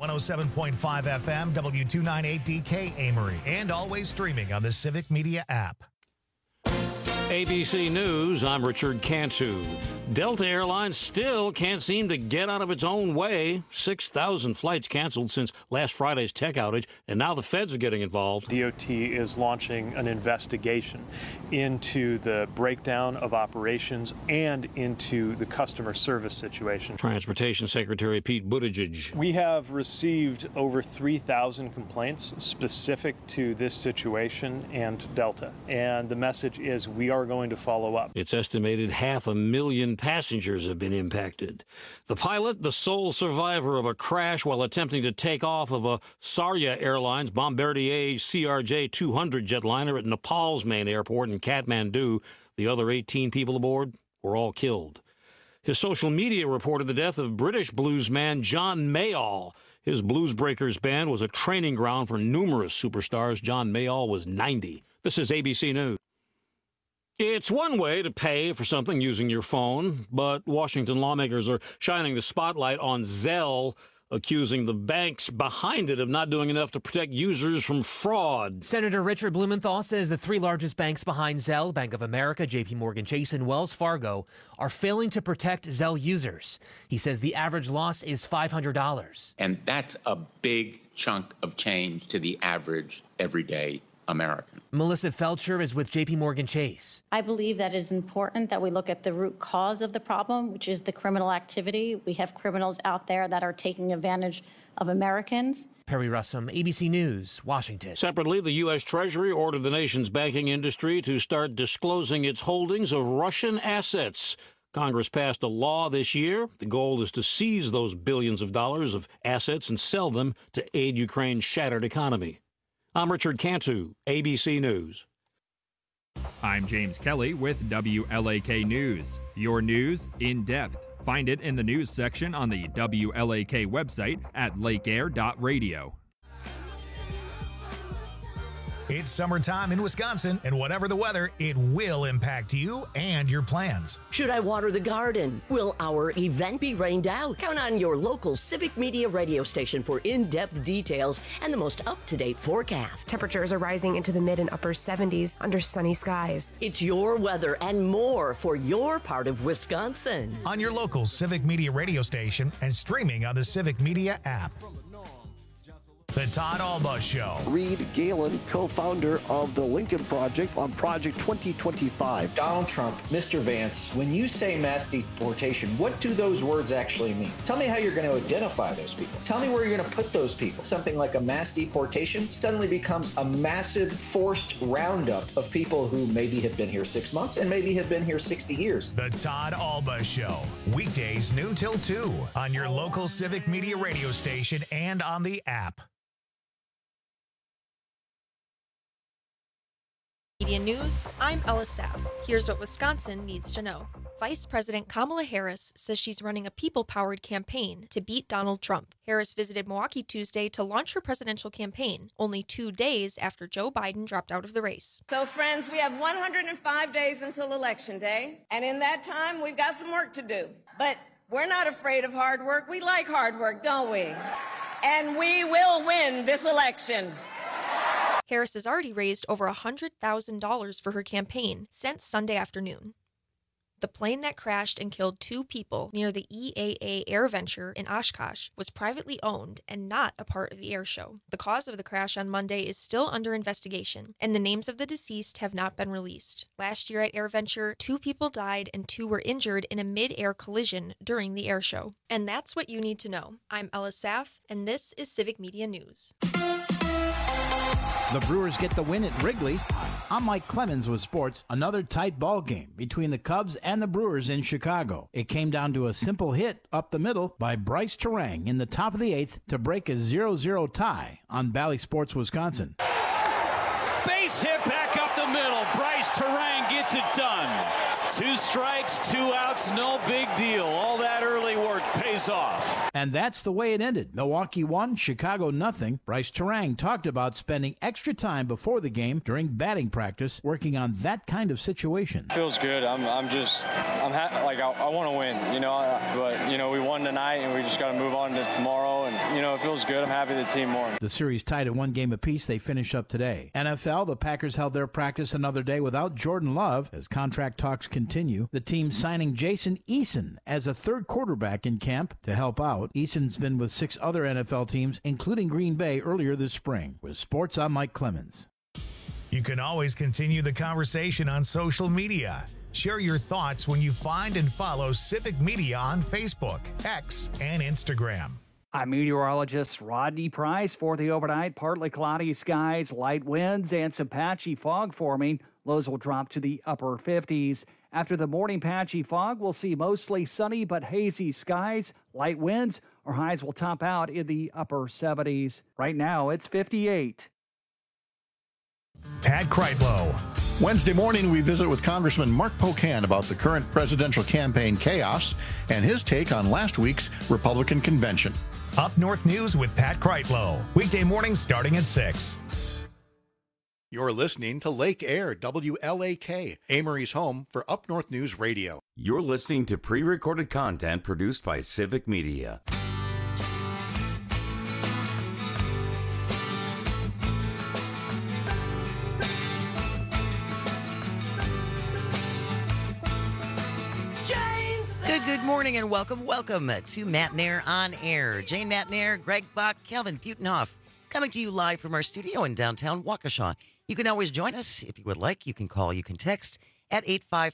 107.5 FM, W298DK Amory, and always streaming on the Civic Media app. ABC News, I'm Richard Cantu. Delta Airlines still can't seem to get out of its own way. 6,000 flights canceled since last Friday's tech outage, and now the feds are getting involved. DOT is launching an investigation into the breakdown of operations and into the customer service situation. Transportation Secretary Pete Buttigieg. We have received over 3,000 complaints specific to this situation and Delta, and the message is we are going to follow up. It's estimated 500,000 passengers have been impacted. The pilot, the sole survivor of a crash while attempting to take off of a Sarya Airlines Bombardier CRJ-200 jetliner at Nepal's main airport in Kathmandu. The other 18 people aboard were all killed. His social media reported the death of British bluesman John Mayall. His Blues Breakers band was a training ground for numerous superstars. John Mayall was 90. This is ABC News. It's one way to pay for something using your phone, but Washington lawmakers are shining the spotlight on Zelle, accusing the banks behind it of not doing enough to protect users from fraud. Senator Richard Blumenthal says the three largest banks behind Zelle, Bank of America, J.P. Morgan Chase, and Wells Fargo, are failing to protect Zelle users. He says the average loss is $500. And that's a big chunk of change to the average everyday American. Melissa Felcher is with J.P. Morgan Chase. I believe that it is important that we look at the root cause of the problem, which is the criminal activity. We have criminals out there that are taking advantage of Americans. Perry Russum, ABC News, Washington. Separately, the U.S. Treasury ordered the nation's banking industry to start disclosing its holdings of Russian assets. Congress passed a law this year. The goal is to seize those billions of dollars of assets and sell them to aid Ukraine's shattered economy. I'm Richard Cantu, ABC News. I'm James Kelly with WLAK News. Your news in depth. Find it in the news section on the WLAK website at lakeair.radio. It's summertime in Wisconsin, and whatever the weather, it will impact you and your plans. Should I water the garden? Will our event be rained out? Count on your local Civic Media radio station for in-depth details and the most up-to-date forecast. Temperatures are rising into the mid and upper 70s under sunny skies. It's your weather and more for your part of Wisconsin. On your local Civic Media radio station and streaming on the Civic Media app. The Todd Alba Show. Reed Galen, co-founder of the Lincoln Project on Project 2025. Donald Trump, Mr. Vance, when you say mass deportation, what do those words actually mean? Tell me how you're going to identify those people. Tell me where you're going to put those people. Something like a mass deportation suddenly becomes a massive forced roundup of people who maybe have been here 6 months and maybe have been here 60 years. The Todd Alba Show. Weekdays noon till 2 on your local Civic Media radio station and on the app. Media News, I'm Ella Saff. Here's what Wisconsin needs to know. Vice President Kamala Harris says she's running a people-powered campaign to beat Donald Trump. Harris visited Milwaukee Tuesday to launch her presidential campaign, only 2 days after Joe Biden dropped out of the race. So, friends, we have 105 days until Election Day, and in that time, we've got some work to do. But we're not afraid of hard work. We like hard work, don't we? And we will win this election. Harris has already raised over $100,000 for her campaign since Sunday afternoon. The plane that crashed and killed 2 people near the EAA AirVenture in Oshkosh was privately owned and not a part of the air show. The cause of the crash on Monday is still under investigation, and the names of the deceased have not been released. Last year at AirVenture, 2 people died and 2 were injured in a mid-air collision during the air show. And that's what you need to know. I'm Ella Saff, and this is Civic Media News. The Brewers get the win at Wrigley. I'm Mike Clemens with sports. Another tight ball game between the Cubs and the Brewers in Chicago. It came down to a simple hit up the middle by Bryce Terang in the top of the 8th to break a 0-0 tie on Bally Sports, Wisconsin. Base hit back up the middle. Bryce Terang gets it done. 2 strikes, 2 outs, no big deal. All that early work paid pays off. And that's the way it ended. Milwaukee won, Chicago nothing. Bryce Terang talked about spending extra time before the game during batting practice, working on that kind of situation. Feels good. I want to win, but we won tonight and we just got to move on to tomorrow. And, it feels good. I'm happy the team won. The series tied at 1 game apiece. They finish up today. NFL, the Packers held their practice another day without Jordan Love as contract talks continue. The team signing Jason Eason as a third quarterback in camp to help out. Eason's been with 6 other NFL teams, including Green Bay earlier this spring. With sports, I'm Mike Clemens. You can always continue the conversation on social media. Share your thoughts when you find and follow Civic Media on Facebook, X, and Instagram. I'm meteorologist Rodney Price. For the overnight, partly cloudy skies, light winds, and some patchy fog forming. Lows will drop to the upper 50s. After the morning patchy fog, we'll see mostly sunny but hazy skies, light winds. Our highs will top out in the upper 70s. Right now, it's 58. Pat Kreitlow. Wednesday morning, we visit with Congressman Mark Pocan about the current presidential campaign chaos and his take on last week's Republican convention. Up North News with Pat Kreitlow. Weekday mornings starting at 6. You're listening to Lake Air, WLAK, Amory's home for Up North News Radio. You're listening to pre-recorded content produced by Civic Media. Good morning and welcome to Matt Nair on Air. Jane Matt Nair, Greg Bach, Calvin Butenhoff, coming to you live from our studio in downtown Waukesha. You can always join us if you would like. You can call, you can text at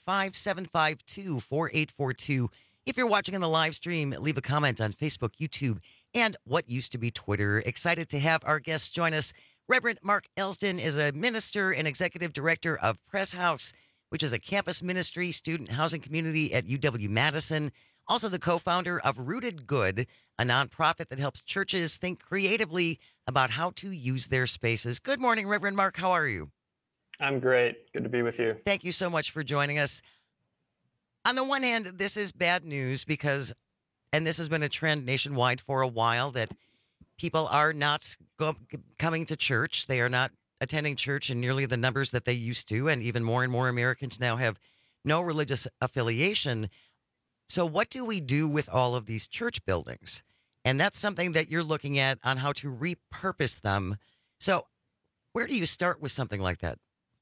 855-752-4842. If you're watching on the live stream, leave a comment on Facebook, YouTube, and what used to be Twitter. Excited to have our guests join us. Reverend Mark Elston is a minister and executive director of Press House, which is a campus ministry student housing community at UW-Madison. Also the co-founder of Rooted Good, a nonprofit that helps churches think creatively about how to use their spaces. Good morning, Reverend Mark. How are you? I'm great. Good to be with you. Thank you so much for joining us. On the one hand, this is bad news because, and this has been a trend nationwide for a while, that people are not coming to church. They are not attending church in nearly the numbers that they used to, and even more and more Americans now have no religious affiliation. So what do we do with all of these church buildings? And that's something that you're looking at on how to repurpose them. So where do you start with something like that?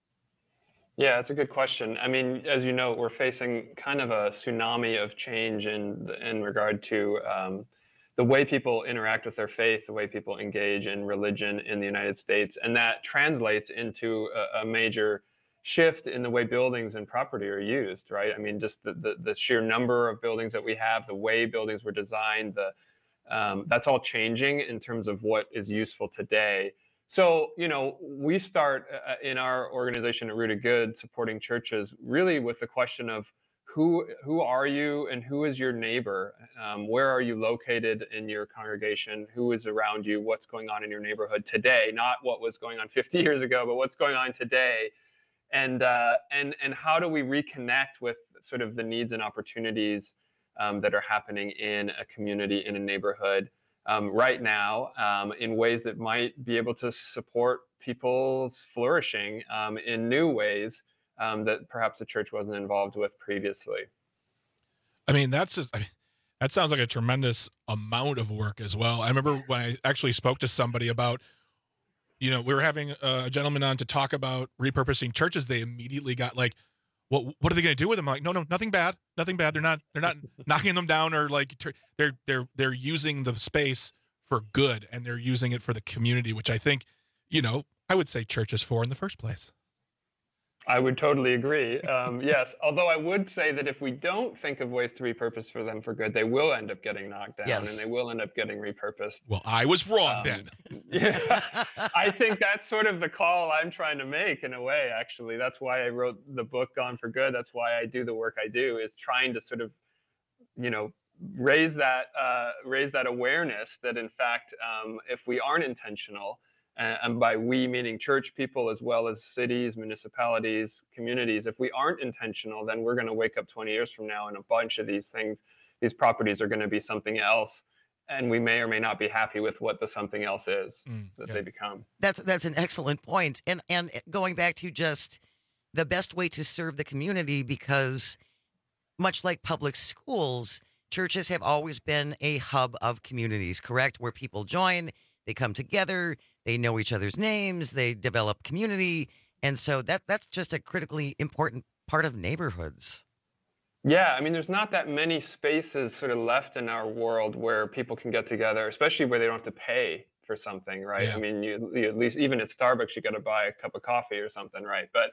Yeah, that's a good question. I mean, as you know, we're facing kind of a tsunami of change in regard to the way people interact with their faith, the way people engage in religion in the United States. And that translates into a major shift in the way buildings and property are used, right? I mean, just the sheer number of buildings that we have, the way buildings were designed, that's all changing in terms of what is useful today. So, we start in our organization at Rooted Good supporting churches really with the question of who are you and who is your neighbor? Where are you located in your congregation? Who is around you? What's going on in your neighborhood today? Not what was going on 50 years ago, but what's going on today? And how do we reconnect with sort of the needs and opportunities that are happening in a community, in a neighborhood right now in ways that might be able to support people's flourishing in new ways that perhaps the church wasn't involved with previously. I mean, that sounds like a tremendous amount of work as well. I remember when I actually spoke to somebody about, we were having a gentleman on to talk about repurposing churches. They immediately got like, what are they going to do with them? I'm like, no, nothing bad. They're not knocking them down, or like they're using the space for good, and they're using it for the community, which I think, I would say church is for in the first place. I would totally agree. Yes, although I would say that if we don't think of ways to repurpose for them for good, they will end up getting knocked down, and they will end up getting repurposed. Well, I was wrong then. Yeah, I think that's sort of the call I'm trying to make in a way, actually. That's why I wrote the book Gone for Good. That's why I do the work I do, is trying to sort of, raise that awareness that, in fact, if we aren't intentional, and by we meaning church people as well as cities, municipalities, communities, if we aren't intentional, then we're going to wake up 20 years from now and a bunch of these things these properties are going to be something else, and we may or may not be happy with what the something else is that they become. That's an excellent point. And going back to just the best way to serve the community, because much like public schools, churches have always been a hub of communities, correct? Where people join, they come together, they know each other's names, they develop community. And so that's just a critically important part of neighborhoods. Yeah, I mean, there's not that many spaces sort of left in our world where people can get together, especially where they don't have to pay for something, right? Yeah. I mean, you at least, even at Starbucks, you got to buy a cup of coffee or something, right? But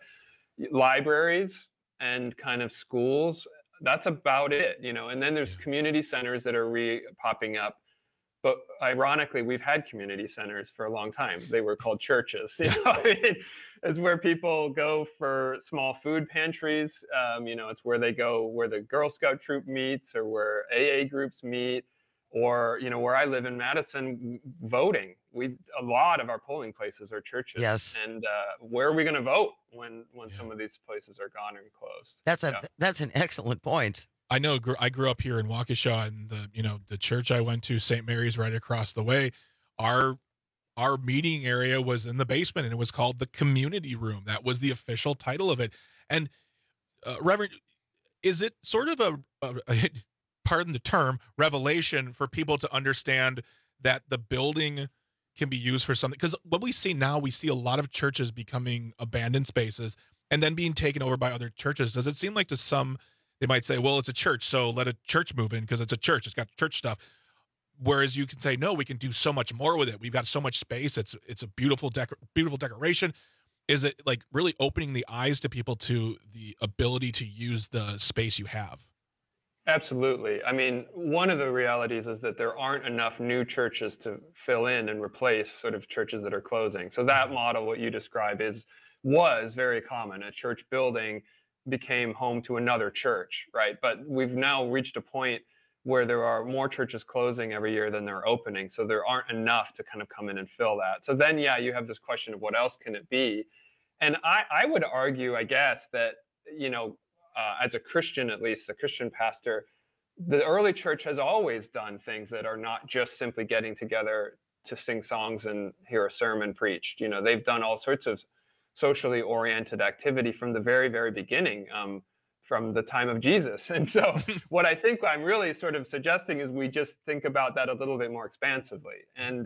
libraries and kind of schools, that's about it, you know. And then there's community centers that are popping up. But ironically, we've had community centers for a long time. They were called churches. You know, I mean, it's where people go for small food pantries. You know, it's where they go, where the Girl Scout troop meets, or where AA groups meet, or, you know, where I live in Madison, voting. A lot of our polling places are churches. Yes. And where are we going to vote when some of these places are gone and closed? That's an excellent point. I know I grew up here in Waukesha, and the church I went to, St. Mary's, right across the way. Our meeting area was in the basement, and it was called the community room. That was the official title of it. And Reverend, is it sort of a pardon the term, revelation for people to understand that the building can be used for something? Because what we see now, we see a lot of churches becoming abandoned spaces and then being taken over by other churches. Does it seem like to some, they might say, well, it's a church, so let a church move in because it's a church. It's got church stuff. Whereas you can say, no, we can do so much more with it. We've got so much space. It's a beautiful decoration. Is it like really opening the eyes to people to the ability to use the space you have? Absolutely. I mean, one of the realities is that there aren't enough new churches to fill in and replace sort of churches that are closing. So that model, what you describe, was very common. A church building became home to another church, right? But we've now reached a point where there are more churches closing every year than they're opening. So there aren't enough to kind of come in and fill that. So then, yeah, you have this question of what else can it be? And I would argue, I guess, that, you know, as a Christian, at least a Christian pastor, the early church has always done things that are not just simply getting together to sing songs and hear a sermon preached. You know, they've done all sorts of socially oriented activity from the very, very beginning, from the time of Jesus. And so what I think I'm really sort of suggesting is we just think about that a little bit more expansively. And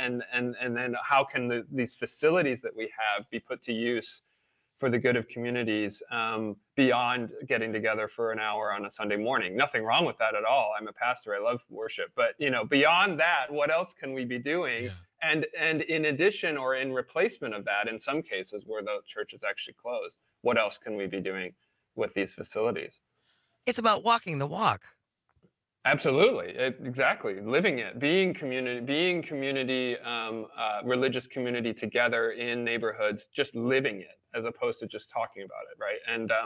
then how can these facilities that we have be put to use for the good of communities, beyond getting together for an hour on a Sunday morning? Nothing wrong with that at all. I'm a pastor. I love worship. But, you know, beyond that, what else can we be doing? Yeah. And in addition, or in replacement of that, in some cases where the church is actually closed, what else can we be doing with these facilities? It's about walking the walk. Absolutely. Exactly. Living it, being community, religious community together in neighborhoods, just living it, as opposed to just talking about it, right?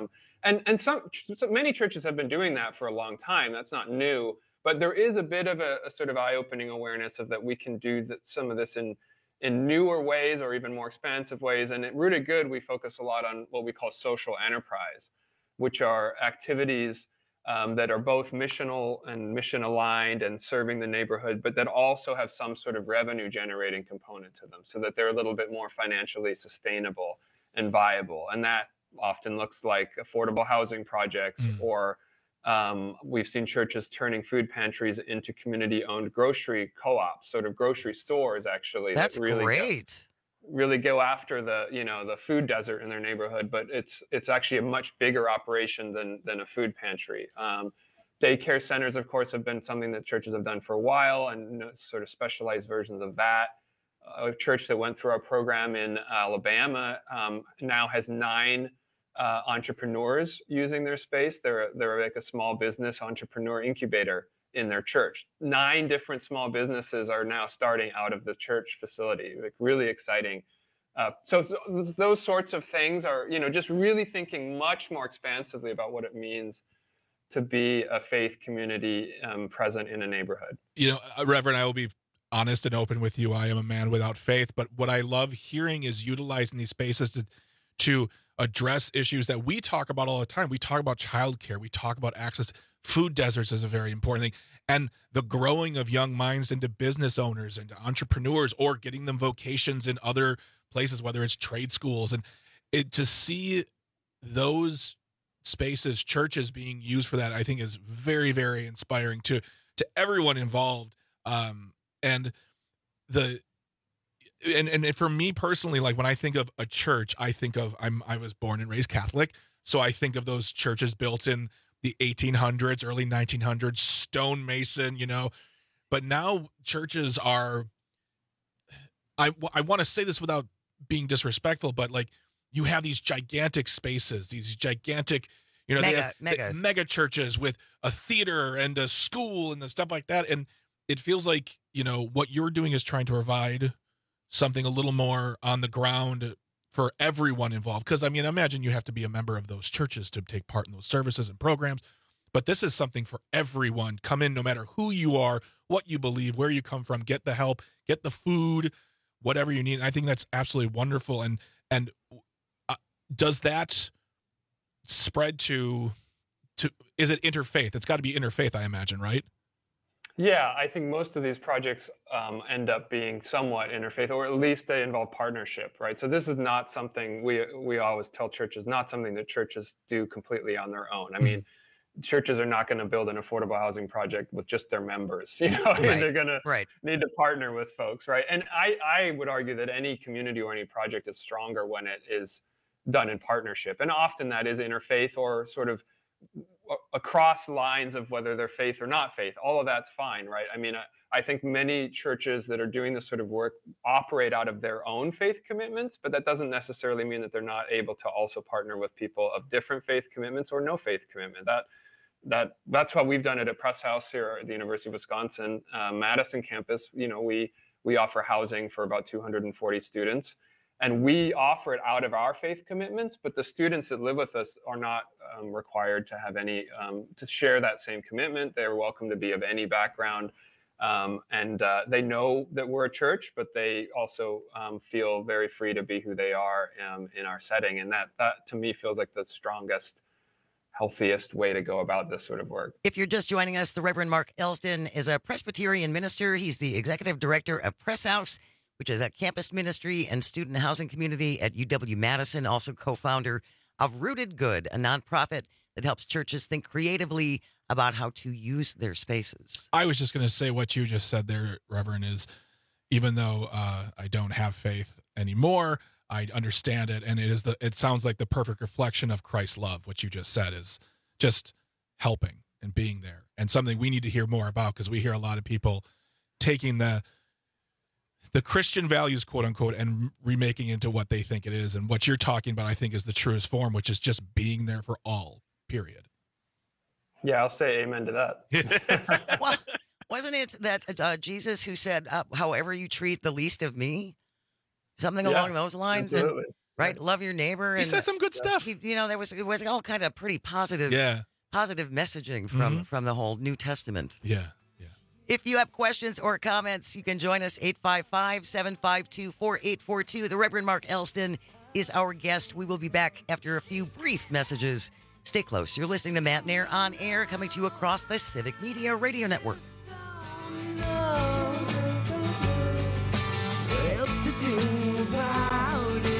And so many churches have been doing that for a long time. That's not new, but there is a bit of a sort of eye-opening awareness of that we can do some of this in newer ways, or even more expansive ways. And at Rooted Good, we focus a lot on what we call social enterprise, which are activities that are both missional and mission aligned and serving the neighborhood, but that also have some sort of revenue generating component to them, so that they're a little bit more financially sustainable and viable. And that often looks like affordable housing projects, or we've seen churches turning food pantries into community-owned grocery co-ops, sort of grocery stores, actually. That's great. Really go after the food desert in their neighborhood, but it's actually a much bigger operation than a food pantry. Daycare centers, of course, have been something that churches have done for a while, and sort of specialized versions of that. A church that went through our program in Alabama now has 9 entrepreneurs using their space. They're like a small business entrepreneur incubator in their church. 9 different small businesses are now starting out of the church facility. Like, really exciting. So those sorts of things are, you know, just really thinking much more expansively about what it means to be a faith community present in a neighborhood. You know, Reverend, I will be honest and open with you. I am a man without faith, but what I love hearing is utilizing these spaces to address issues that we talk about all the time. We talk about childcare. We talk about access. Food deserts is a very important thing. And the growing of young minds into business owners and entrepreneurs, or getting them vocations in other places, whether it's trade schools. And to see those spaces, churches being used for that, I think is very, very inspiring to everyone involved. And for me personally, like when I think of a church, I think of, I was born and raised Catholic. So I think of those churches built in the 1800s, early 1900s, stonemason, but now churches are, I want to say this without being disrespectful, but like you have these gigantic spaces, these gigantic, mega churches with a theater and a school and stuff like that. And it feels like, what you're doing is trying to provide something a little more on the ground for everyone involved. Because, imagine you have to be a member of those churches to take part in those services and programs. But this is something for everyone. Come in no matter who you are, what you believe, where you come from, get the help, get the food, whatever you need. And I think that's absolutely wonderful. And does that spread to is it interfaith? It's got to be interfaith, I imagine, right? Yeah, I think most of these projects end up being somewhat interfaith, or at least they involve partnership, right? So this is not something we always tell churches, not something that churches do completely on their own. I mean, churches are not going to build an affordable housing project with just their members, Right. They're going to need to partner with folks, right? And I would argue that any community or any project is stronger when it is done in partnership. And often that is interfaith or sort of across lines of whether they're faith or not faith. All of that's fine, right? I think many churches that are doing this sort of work operate out of their own faith commitments, but that doesn't necessarily mean that they're not able to also partner with people of different faith commitments or no faith commitment. That's why we've done it at Press House here at the University of Wisconsin, Madison campus. We offer housing for about 240 students. And we offer it out of our faith commitments, but the students that live with us are not required to have any, to share that same commitment. They're welcome to be of any background. And they know that we're a church, but they also feel very free to be who they are in our setting. And that to me feels like the strongest, healthiest way to go about this sort of work. If you're just joining us, the Reverend Mark Elston is a Presbyterian minister. He's the executive director of Press House, which is a campus ministry and student housing community at UW-Madison, also co-founder of Rooted Good, a nonprofit that helps churches think creatively about how to use their spaces. I was just going to say what you just said there, Reverend, is even though I don't have faith anymore, I understand it, and it sounds like the perfect reflection of Christ's love. What you just said is just helping and being there, and something we need to hear more about, because we hear a lot of people taking the Christian values, quote unquote, and remaking it into what they think it is. And what you're talking about, I think, is the truest form, which is just being there for all, period. Yeah, I'll say amen to that. Well, wasn't it that Jesus who said, however you treat the least of me, something along those lines? Absolutely. And, right? Love your neighbor. He said some good stuff. It was all kind of pretty positive, positive messaging from the whole New Testament. Yeah. If you have questions or comments, you can join us 855-752-4842. The Reverend Mark Elston is our guest. We will be back after a few brief messages. Stay close. You're listening to Matt Nair on air, coming to you across the Civic Media Radio Network. What else to do about it?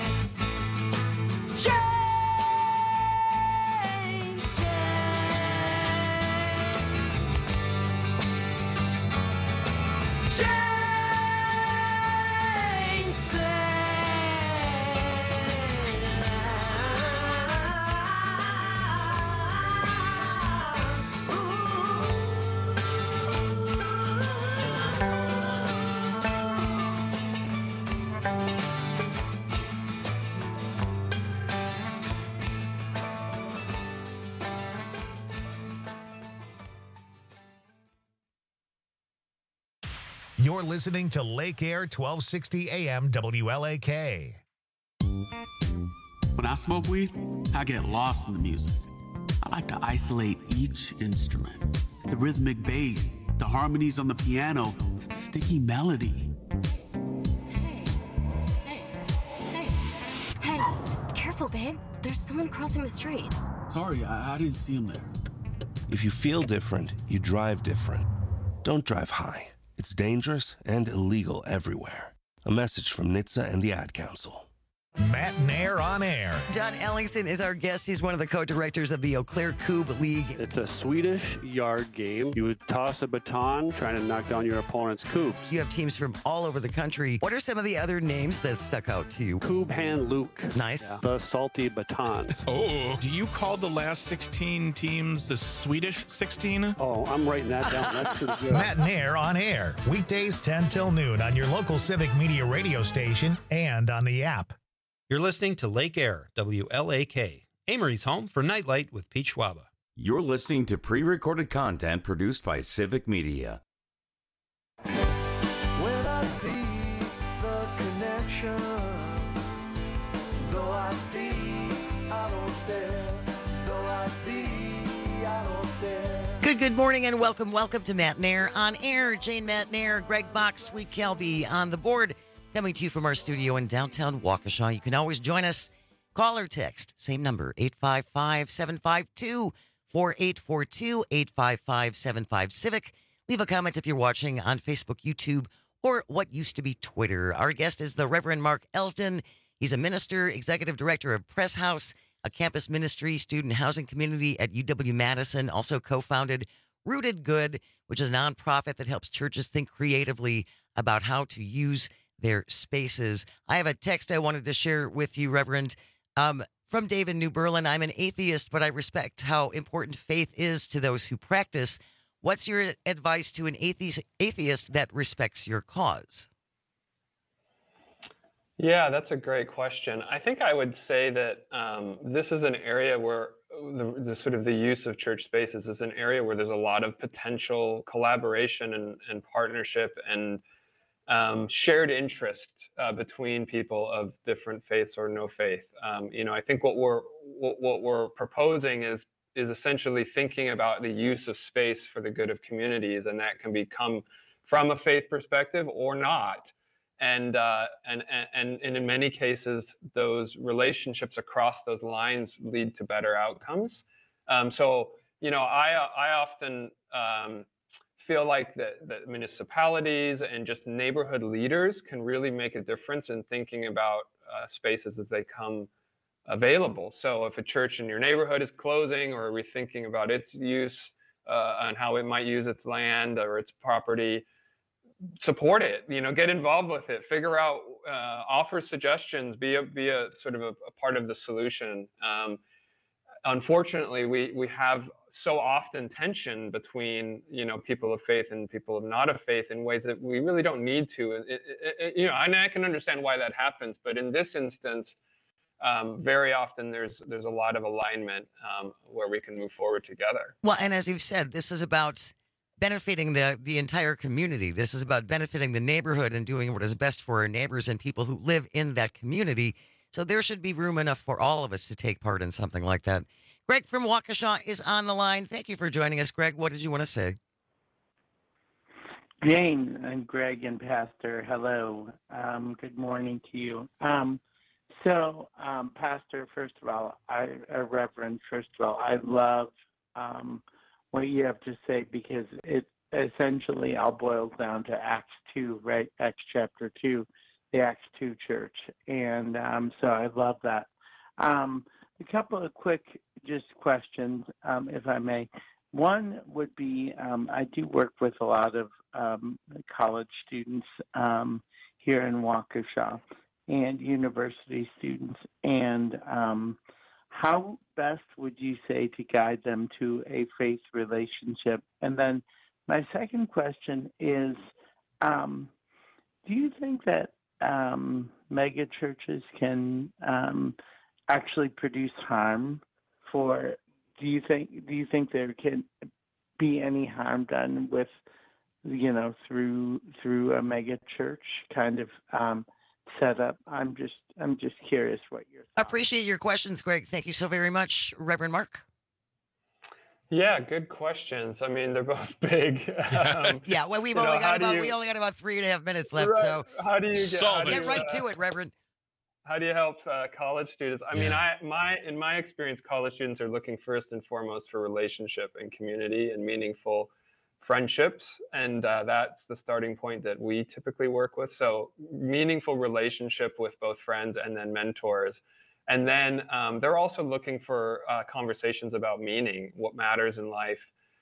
You're listening to Lake Air 1260 AM WLAK. When I smoke weed, I get lost in the music. I like to isolate each instrument. The rhythmic bass, the harmonies on the piano, the sticky melody. Hey, careful. careful, babe. There's someone crossing the street. Sorry, I didn't see him there. If you feel different, you drive different. Don't drive high. It's dangerous and illegal everywhere. A message from NHTSA and the Ad Council. Matt Nair on air. John Ellingson is our guest. He's one of the co-directors of the Eau Claire Coupe League. It's a Swedish yard game. You would toss a baton trying to knock down your opponent's coops. You have teams from all over the country. What are some of the other names that stuck out to you? Coupe Hand Luke. Nice. Yeah. The salty batons. Oh, do you call the last 16 teams the Swedish 16? Oh, I'm writing that down. That's pretty good. Matt Nair on air. Weekdays 10 till noon on your local Civic Media radio station and on the app. You're listening to Lake Air, WLAK, Amory's home for Nightlight with Pete Schwaba. You're listening to pre-recorded content produced by Civic Media. When I see the connection, though I see, I don't stare. Though I see, I don't stare. Good morning and welcome to Matt Nair on air. Jane Matt Nair, Greg Bach, Sweet Kelby on the board. Coming to you from our studio in downtown Waukesha. You can always join us. Call or text. Same number, 855-752-4842, 855-75-Civic. Leave a comment if you're watching on Facebook, YouTube, or what used to be Twitter. Our guest is the Reverend Mark Elston. He's a minister, executive director of Press House, a campus ministry, student housing community at UW-Madison. Also co-founded Rooted Good, which is a nonprofit that helps churches think creatively about how to use their spaces. I have a text I wanted to share with you, Reverend, from Dave in New Berlin. I'm an atheist, but I respect how important faith is to those who practice. What's your advice to an atheist that respects your cause? Yeah, that's a great question. I think I would say that this is an area where the sort of the use of church spaces is an area where there's a lot of potential collaboration and partnership and shared interest between people of different faiths or no faith. I think what we're proposing is essentially thinking about the use of space for the good of communities, and that can become from a faith perspective or not. And in many cases, those relationships across those lines lead to better outcomes. I often feel like that municipalities and just neighborhood leaders can really make a difference in thinking about spaces as they come available. So if a church in your neighborhood is closing or rethinking about its use and how it might use its land or its property, support it, get involved with it, figure out, offer suggestions, be a sort of a part of the solution. Unfortunately, we have so often tension between, people of faith and people of not of faith in ways that we really don't need to. And I can understand why that happens, but in this instance, very often there's a lot of alignment where we can move forward together. Well, and as you've said, this is about benefiting the entire community. This is about benefiting the neighborhood and doing what is best for our neighbors and people who live in that community. So there should be room enough for all of us to take part in something like that. Greg from Waukesha is on the line. Thank you for joining us, Greg. What did you want to say? Jane and Greg and Pastor, hello. Good morning to you. Pastor, first of all, Reverend, first of all, I love what you have to say because it essentially all boils down to Acts 2, right? Acts chapter 2, the Acts 2 church. And so I love that. A couple of quick just questions, if I may. One would be, I do work with a lot of college students here in Waukesha and university students. And how best would you say to guide them to a faith relationship? And then my second question is, do you think that mega churches can actually produce harm do you think there can be any harm done with, through a mega church kind of setup? I'm just curious what your thoughts. Appreciate your questions, Greg. Thank you so very much, Reverend Mark. Yeah, good questions. I mean, they're both big. Well, we only got about 3.5 minutes left. Right. So how do you get right to it, Reverend? How do you help college students? I mean, in my experience, college students are looking first and foremost for relationship and community and meaningful friendships, and that's the starting point that we typically work with. So meaningful relationship with both friends and then mentors. And then they're also looking for conversations about meaning, what matters in life,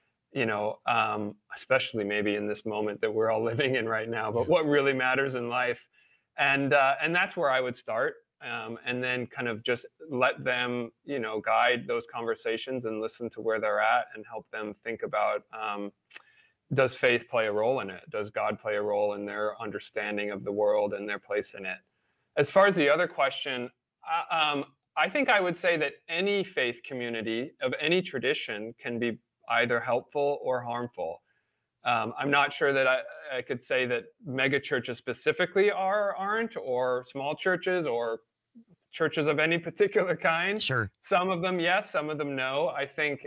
especially maybe in this moment that we're all living in right now, but what really matters in life. And that's where I would start. And then kind of just let them, guide those conversations and listen to where they're at and help them think about, does faith play a role in it? Does God play a role in their understanding of the world and their place in it? As far as the other question, I think I would say that any faith community of any tradition can be either helpful or harmful. I'm not sure that I could say that mega churches specifically aren't, or small churches, or churches of any particular kind. Sure. Some of them, yes. Some of them, no. I think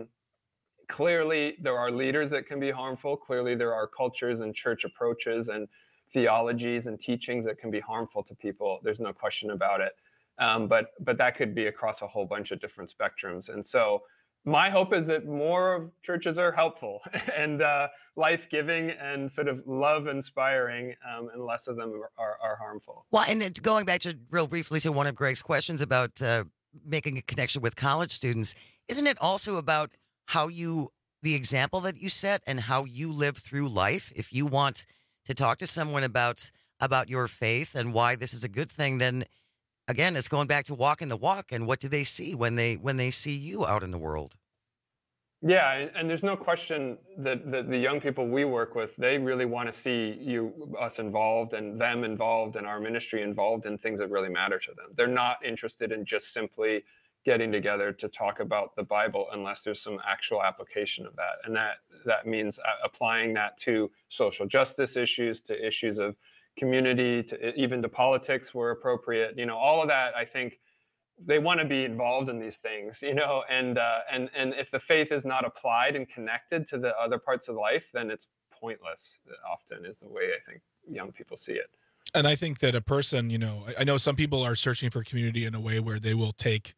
clearly there are leaders that can be harmful. Clearly there are cultures and church approaches and theologies and teachings that can be harmful to people. There's no question about it. But that could be across a whole bunch of different spectrums. And so my hope is that more churches are helpful and life-giving and sort of love-inspiring, and less of them are harmful. Well, and going back to real briefly to one of Greg's questions about making a connection with college students, isn't it also about how the example that you set and how you live through life? If you want to talk to someone about your faith and why this is a good thing, then again, it's going back to walking the walk. And what do they see when they see you out in the world? Yeah, and there's no question that the young people we work with, they really want to see us involved and them involved and our ministry involved in things that really matter to them. They're not interested in just simply getting together to talk about the Bible unless there's some actual application of that. And that means applying that to social justice issues, to issues of community, even to politics where appropriate. All of that, I think they want to be involved in these things, and if the faith is not applied and connected to the other parts of life, then it's pointless, often is the way I think young people see it. And I think that a person, I know some people are searching for community in a way where they will take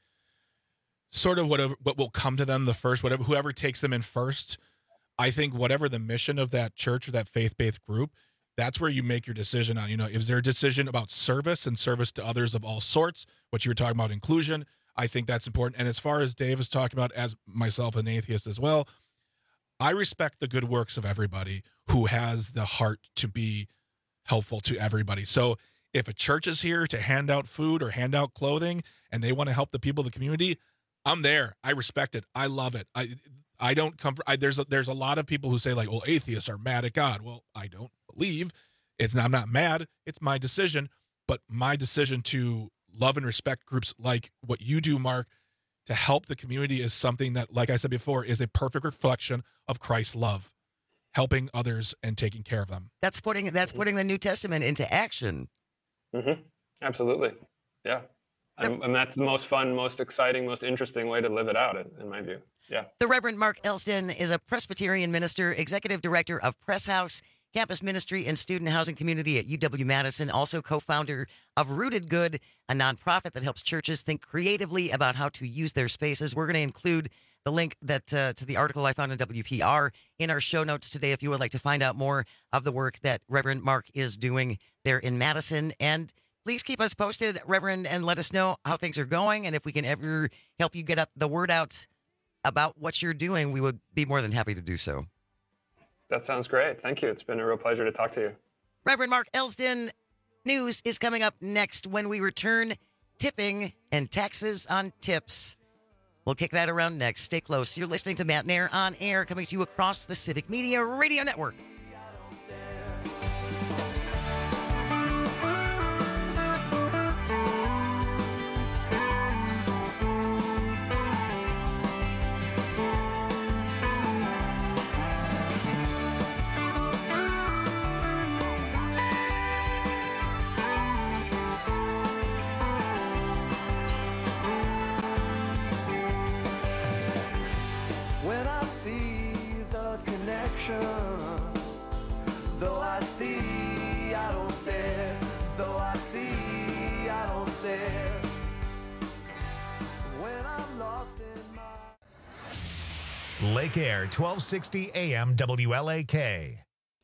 sort of what will come to them the first, whoever takes them in first. I think whatever the mission of that church or that faith-based group, that's where you make your decision on, is there a decision about service and service to others of all sorts, what you were talking about, inclusion? I think that's important. And as far as Dave is talking about, as myself, an atheist as well, I respect the good works of everybody who has the heart to be helpful to everybody. So if a church is here to hand out food or hand out clothing and they want to help the people of the community, I'm there. I respect it. I love it. I don't come. There's a lot of people who say like, well, atheists are mad at God. Well, I don't believe I'm not mad. It's my decision, but my decision to love and respect groups like what you do, Mark, to help the community is something that, like I said before, is a perfect reflection of Christ's love, helping others and taking care of them. That's putting the New Testament into action. Mm-hmm. Absolutely. Yeah. And that's the most fun, most exciting, most interesting way to live it out, in my view. Yeah. The Reverend Mark Elsden is a Presbyterian minister, executive director of Press House, campus ministry and student housing community at UW-Madison, also co-founder of Rooted Good, a nonprofit that helps churches think creatively about how to use their spaces. We're going to include the link that to the article I found in WPR in our show notes today if you would like to find out more of the work that Reverend Mark is doing there in Madison. And please keep us posted, Reverend, and let us know how things are going. And if we can ever help you get the word out about what you're doing, we would be more than happy to do so. That sounds great. Thank you. It's been a real pleasure to talk to you. Reverend Mark Elsden, news is coming up next when we return. Tipping and taxes on tips. We'll kick that around next. Stay close. You're listening to Matt Nair on air, coming to you across the Civic Media Radio Network. When I see the connection, though I see, I don't stare. Though I see, I don't stare. Lake Air, 1260 AM WLAK.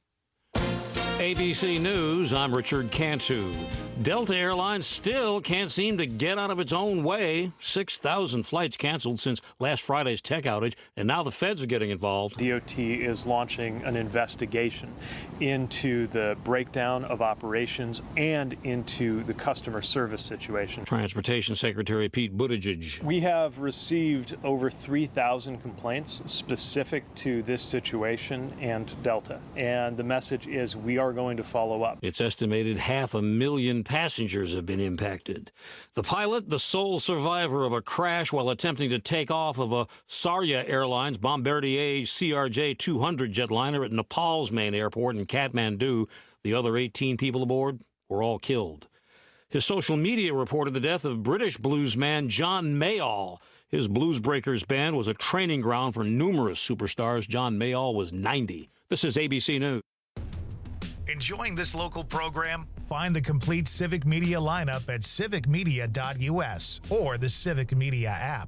ABC News, I'm Richard Cantu. Delta Airlines still can't seem to get out of its own way. 6,000 flights canceled since last Friday's tech outage, and now the feds are getting involved. DOT is launching an investigation into the breakdown of operations and into the customer service situation. Transportation Secretary Pete Buttigieg. We have received over 3,000 complaints specific to this situation and Delta, and the message is we are going to follow up. It's estimated 500,000 passengers have been impacted. The pilot, the sole survivor of a crash while attempting to take off of a Sarya Airlines Bombardier CRJ-200 jetliner at Nepal's main airport in Kathmandu. The other 18 people aboard were all killed. His social media reported the death of British bluesman John Mayall. His Blues Breakers band was a training ground for numerous superstars. John Mayall was 90. This is ABC News. Enjoying this local program? Find the complete Civic Media lineup at civicmedia.us or the Civic Media app.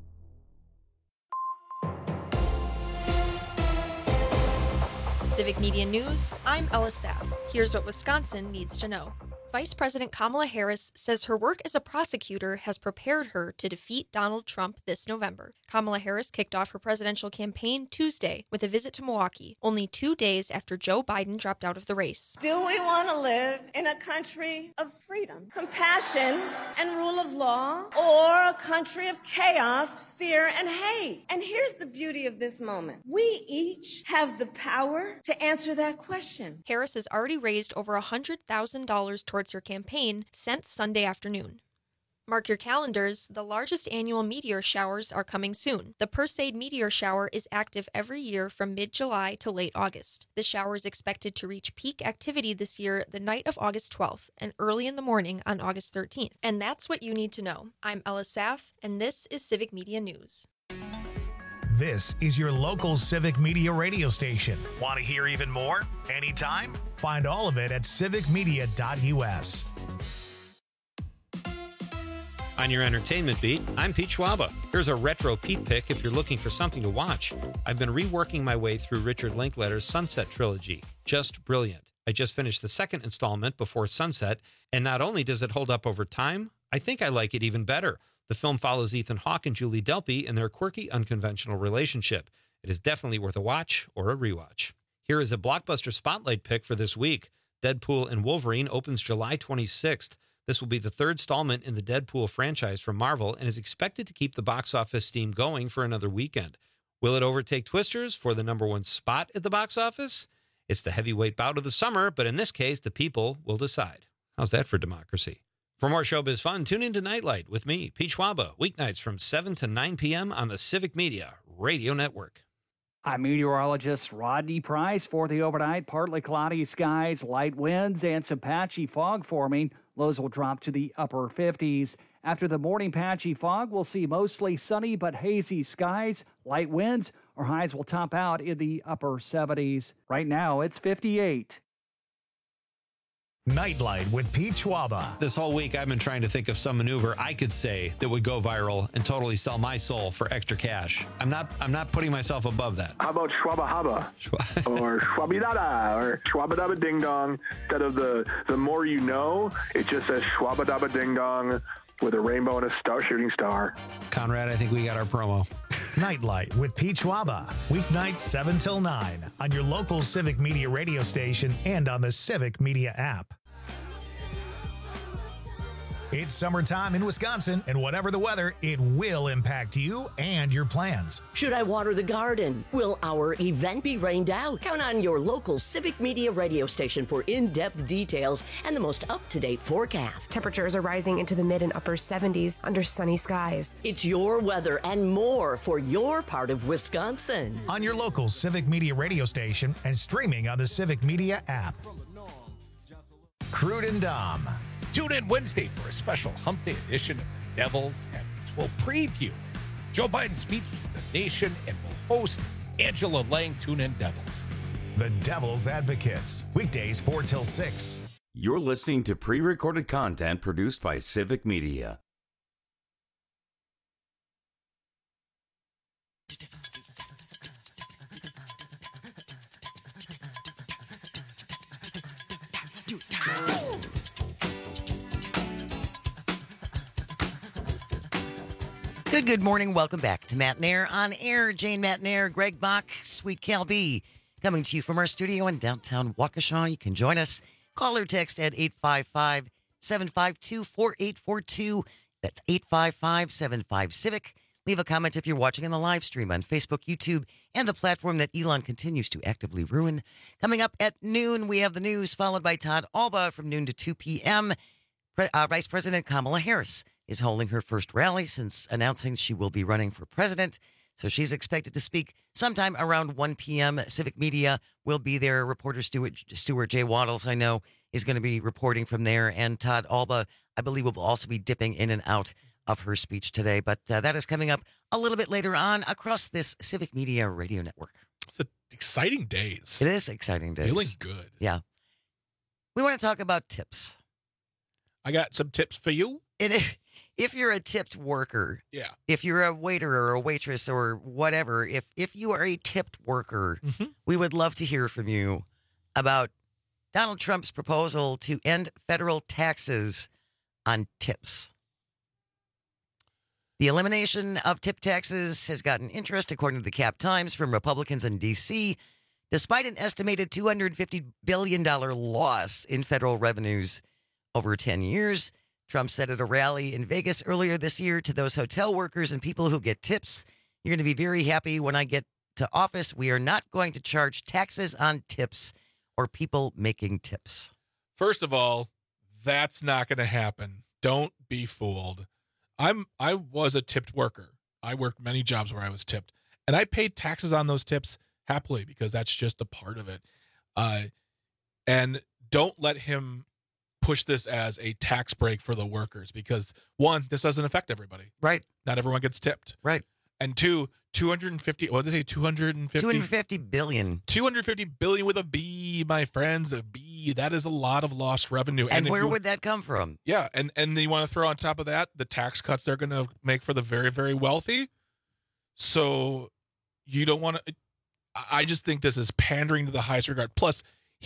Civic Media News, I'm Ella Saff. Here's what Wisconsin needs to know. Vice President Kamala Harris says her work as a prosecutor has prepared her to defeat Donald Trump this November. Kamala Harris kicked off her presidential campaign Tuesday with a visit to Milwaukee, only 2 days after Joe Biden dropped out of the race. Do we want to live in a country of freedom, compassion, and rule of law, or a country of chaos, fear, and hate? And here's the beauty of this moment. We each have the power to answer that question. Harris has already raised over $100,000 towards her campaign since Sunday afternoon. Mark your calendars, the largest annual meteor showers are coming soon. The Perseid meteor shower is active every year from mid-July to late August. The shower is expected to reach peak activity this year the night of August 12th and early in the morning on August 13th. And that's what you need to know. I'm Ella Saff, and this is Civic Media News. This is your local Civic Media radio station. Want to hear even more? Anytime? Find all of it at civicmedia.us. On your entertainment beat, I'm Pete Schwaba. Here's a retro Pete pick if you're looking for something to watch. I've been reworking my way through Richard Linklater's Sunset trilogy. Just brilliant. I just finished the second installment before sunset, and not only does it hold up over time, I think I like it even better. The film follows Ethan Hawke and Julie Delpy in their quirky, unconventional relationship. It is definitely worth a watch or a rewatch. Here is a blockbuster spotlight pick for this week. Deadpool and Wolverine opens July 26th. This will be the third installment in the Deadpool franchise from Marvel and is expected to keep the box office steam going for another weekend. Will it overtake Twisters for the #1 spot at the box office? It's the heavyweight bout of the summer, but in this case, the people will decide. How's that for democracy? For more showbiz fun, tune in to Nightlight with me, Pete Schwaba, weeknights from 7 to 9 p.m. on the Civic Media Radio Network. I'm meteorologist Rodney Price. For the overnight, partly cloudy skies, light winds, and some patchy fog forming. Lows will drop to the upper 50s. After the morning patchy fog, we'll see mostly sunny but hazy skies, light winds. Our highs will top out in the upper 70s. Right now, it's 58. Nightlight with Pete Schwaba. This whole week, I've been trying to think of some maneuver I could say that would go viral and totally sell my soul for extra cash. I'm not putting myself above that. How about Schwaba Haba? Or Schwabidada? Or Schwabadaba Ding Dong? Instead of the more you know, it just says Schwabadaba Ding Dong with a rainbow and a shooting star. Conrad, I think we got our promo. Nightlight with Pete Schwaba. Weeknights 7 till 9 on your local Civic Media radio station and on the Civic Media app. It's summertime in Wisconsin, and whatever the weather, it will impact you and your plans. Should I water the garden? Will our event be rained out? Count on your local Civic Media radio station for in-depth details and the most up-to-date forecast. Temperatures are rising into the mid and upper 70s under sunny skies. It's your weather and more for your part of Wisconsin. On your local Civic Media radio station and streaming on the Civic Media app. Crude and Dom. Tune in Wednesday for a special Hump Day edition of the Devils, and we'll preview Joe Biden's speech to the nation, and we'll host Angela Lang. Tune in, Devils. The Devil's Advocates, weekdays 4 till 6. You're listening to pre-recorded content produced by Civic Media. Good morning. Welcome back to Matt Nair on Air. Jane Matt Nair, Greg Bach, Sweet Cal B, coming to you from our studio in downtown Waukesha. You can join us. Call or text at 855-752-4842. That's 855-75-CIVIC. Leave a comment if you're watching in the live stream on Facebook, YouTube, and the platform that Elon continues to actively ruin. Coming up at noon, we have the news, followed by Todd Alba from noon to 2 p.m. Vice President Kamala Harris is holding her first rally since announcing she will be running for president. So she's expected to speak sometime around 1 p.m. Civic Media will be there. Reporter Stuart J. Waddles, I know, is going to be reporting from there. And Todd Alba, I believe, will also be dipping in and out of her speech today. But that is coming up a little bit later on across this Civic Media radio network. It's exciting days. It is exciting days. Feeling good. Yeah. We want to talk about tips. I got some tips for you. If you're a tipped worker, yeah. If you're a waiter or a waitress or whatever, if you are a tipped worker, we would love to hear from you about Donald Trump's proposal to end federal taxes on tips. The elimination of tip taxes has gotten interest, according to the Cap Times, from Republicans in D.C., despite an estimated $250 billion loss in federal revenues over 10 years. Trump said at a rally in Vegas earlier this year to those hotel workers and people who get tips, "You're going to be very happy when I get to office. We are not going to charge taxes on tips or people making tips." First of all, that's not going to happen. Don't be fooled. I was a tipped worker. I worked many jobs where I was tipped, and I paid taxes on those tips happily because that's just a part of it. And don't let him push this as a tax break for the workers because, one, this doesn't affect everybody. Right. Not everyone gets tipped. Right. And two, 250, what did they say? 250 billion. 250 billion with a B, my friends, a B. That is a lot of lost revenue. And where would that come from? Yeah. And you want to throw on top of that the tax cuts they're going to make for the very, very wealthy. So you don't want to, I just think this is pandering to the highest regard. Plus,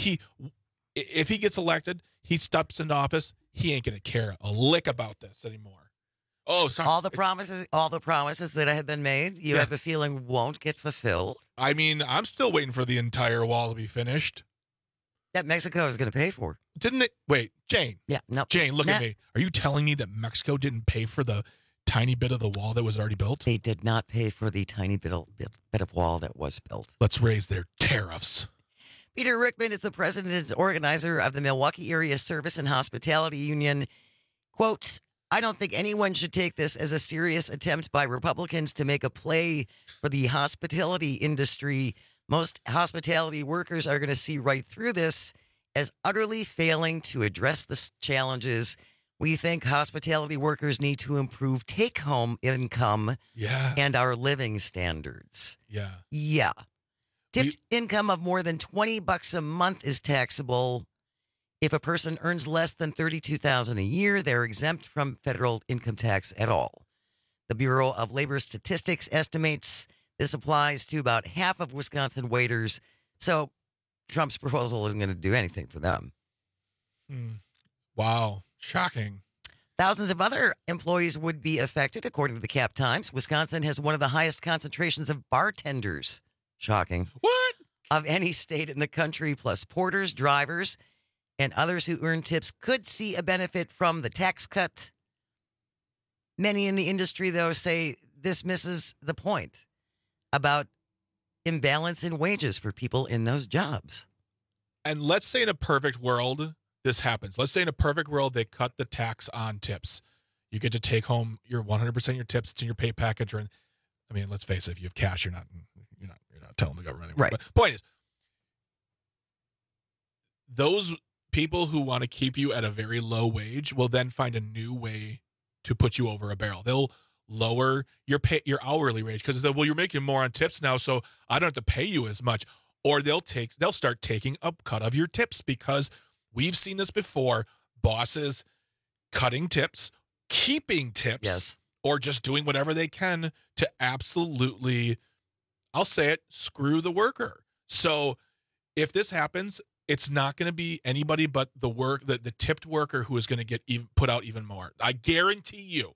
if he gets elected, he steps into office, he ain't going to care a lick about this anymore. Oh, sorry. All the promises that have been made, you have a feeling won't get fulfilled. I mean, I'm still waiting for the entire wall to be finished. That Mexico is going to pay for. Didn't it? Wait, Jane. Yeah, no. Jane, look at me. Are you telling me that Mexico didn't pay for the tiny bit of the wall that was already built? They did not pay for the tiny bit of wall that was built. Let's raise their tariffs. Peter Rickman is the president and organizer of the Milwaukee Area Service and Hospitality Union. Quote, "I don't think anyone should take this as a serious attempt by Republicans to make a play for the hospitality industry. Most hospitality workers are going to see right through this as utterly failing to address the challenges. We think hospitality workers need to improve take-home income and our living standards." Yeah. Tipped income of more than $20 a month is taxable. If a person earns less than $32,000 a year, they're exempt from federal income tax at all. The Bureau of Labor Statistics estimates this applies to about half of Wisconsin waiters. So Trump's proposal isn't going to do anything for them. Wow. Shocking. Thousands of other employees would be affected, according to the Cap Times. Wisconsin has one of the highest concentrations of bartenders. Shocking. What? Of any state in the country, plus porters, drivers, and others who earn tips could see a benefit from the tax cut. Many in the industry, though, say this misses the point about imbalance in wages for people in those jobs. And let's say in a perfect world, this happens. Let's say in a perfect world, they cut the tax on tips. You get to take home your 100% your tips. It's in your pay package. Or, I mean, let's face it, if you have cash, you're not telling the government anymore. Right. But point is, those people who want to keep you at a very low wage will then find a new way to put you over a barrel. They'll lower your hourly wage because well, you're making more on tips now, so I don't have to pay you as much. Or they'll start taking a cut of your tips because we've seen this before. Bosses cutting tips, keeping tips, or just doing whatever they can to absolutely, I'll say it, screw the worker. So if this happens, it's not going to be anybody but the tipped worker who is going to get put out even more. I guarantee you.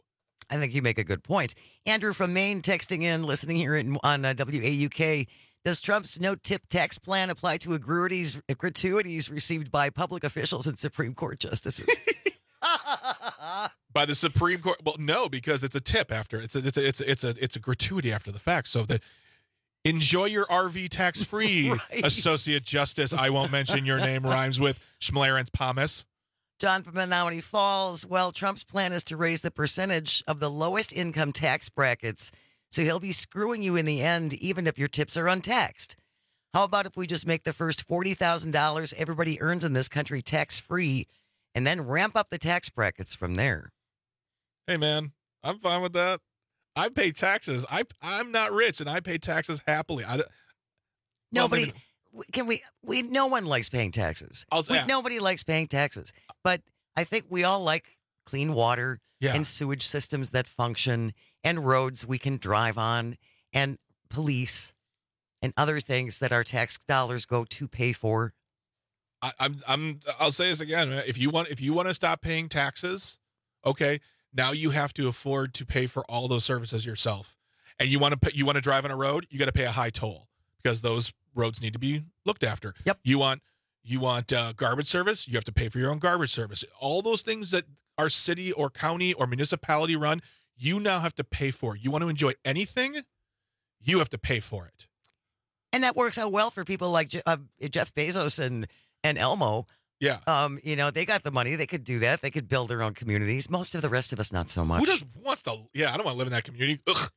I think you make a good point. Andrew from Maine texting in, listening here on WAUK. Does Trump's no-tip tax plan apply to gratuities received by public officials and Supreme Court justices? By the Supreme Court? Well, no, because it's a tip after. It's a gratuity after the fact. So that enjoy your RV tax-free, right. Associate Justice. I won't mention your name. Rhymes with Schmlerant Pomus. John from Menominee Falls. Well, Trump's plan is to raise the percentage of the lowest income tax brackets, so he'll be screwing you in the end, even if your tips are untaxed. How about if we just make the first $40,000 everybody earns in this country tax-free, and then ramp up the tax brackets from there? Hey, man, I'm fine with that. I pay taxes. I'm not rich, and I pay taxes happily. Nobody... No one likes paying taxes. Nobody likes paying taxes. But I think we all like clean water and sewage systems that function and roads we can drive on and police and other things that our tax dollars go to pay for. I'll say this again. If you want to stop paying taxes, okay, now you have to afford to pay for all those services yourself. And you want to drive on a road, you got to pay a high toll because those roads need to be looked after. Yep. You want garbage service, you have to pay for your own garbage service. All those things that are city or county or municipality run, you now have to pay for. You want to enjoy anything, you have to pay for it. And that works out well for people like Jeff Bezos and Elmo. Yeah. They got the money. They could do that. They could build their own communities. Most of the rest of us, not so much. Who just wants to? Yeah, I don't want to live in that community. Ugh.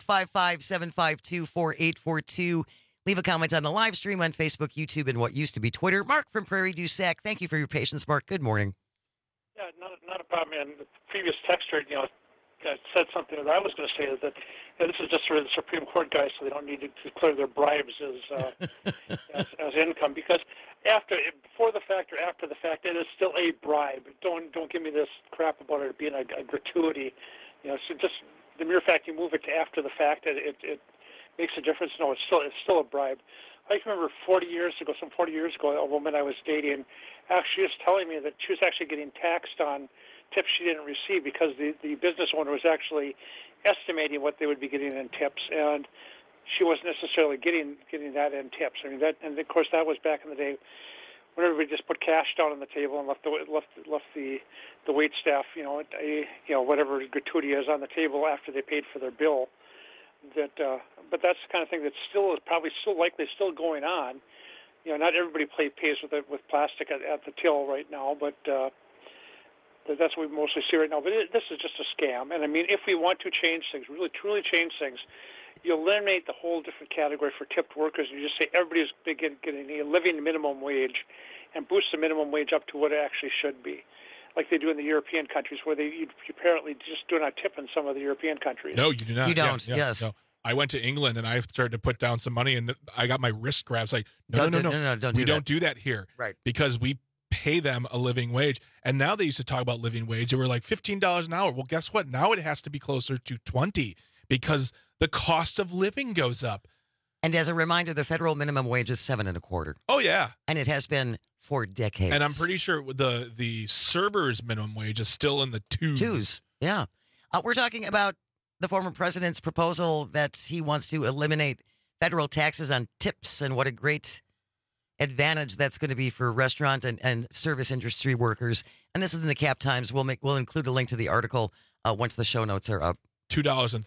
855-752-4842. Leave a comment on the live stream on Facebook, YouTube, and what used to be Twitter. Mark from Prairie du Sac. Thank you for your patience, Mark. Good morning. Yeah, not a problem. And the previous texter, said something that I was going to say that this is just sort of the Supreme Court guys, so they don't need to declare their bribes as income, because before the fact or after the fact, it is still a bribe. Don't give me this crap about it being a gratuity. So just the mere fact you move it to after the fact, it makes a difference. No, it's still a bribe. I can remember 40 years ago, a woman I was dating actually was telling me that she was actually getting taxed on tips she didn't receive because the business owner was actually estimating what they would be getting in tips, and she wasn't necessarily getting that in tips. I mean, and of course that was back in the day when everybody just put cash down on the table and left the wait staff, whatever gratuity is on the table after they paid for their bill. But that's the kind of thing that's probably likely going on. Not everybody pays with plastic at the till right now, but that's what we mostly see right now. But this is just a scam. And I mean, if we want to change things, really truly change things, you eliminate the whole different category for tipped workers, and you just say everybody's getting a living minimum wage, and boost the minimum wage up to what it actually should be, like they do in the European countries, where you apparently just do not tip in some of the European countries. No, you do not. You don't. Yeah, yes. No. I went to England and I started to put down some money, and I got my wrist grabbed. Like, no, we don't do that here, right? Because we pay them a living wage. And now they used to talk about living wage. They were like $15 an hour. Well, guess what? Now it has to be closer to 20 because the cost of living goes up. And as a reminder, the federal minimum wage is $7.25. Oh, yeah. And it has been for decades. And I'm pretty sure the server's minimum wage is still in the twos. Yeah. We're talking about the former president's proposal that he wants to eliminate federal taxes on tips, and what a great advantage that's going to be for restaurant and service industry workers. And this is in the Cap Times. We'll include a link to the article once the show notes are up. $2.13.